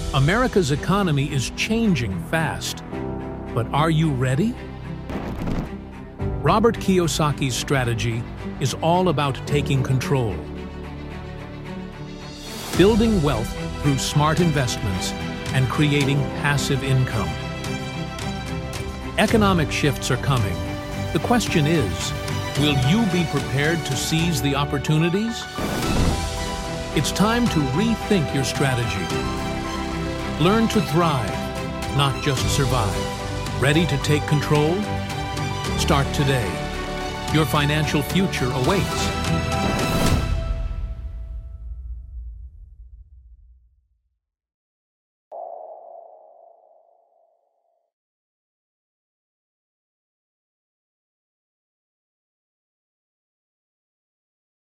America's economy is changing fast, but are you ready? Robert Kiyosaki's strategy is all about taking control. Building wealth through smart investments and creating passive income. Economic shifts are coming. The question is, will you be prepared to seize the opportunities? It's time to rethink your strategy. Learn to thrive, not just survive. Ready to take control? Start today. Your financial future awaits.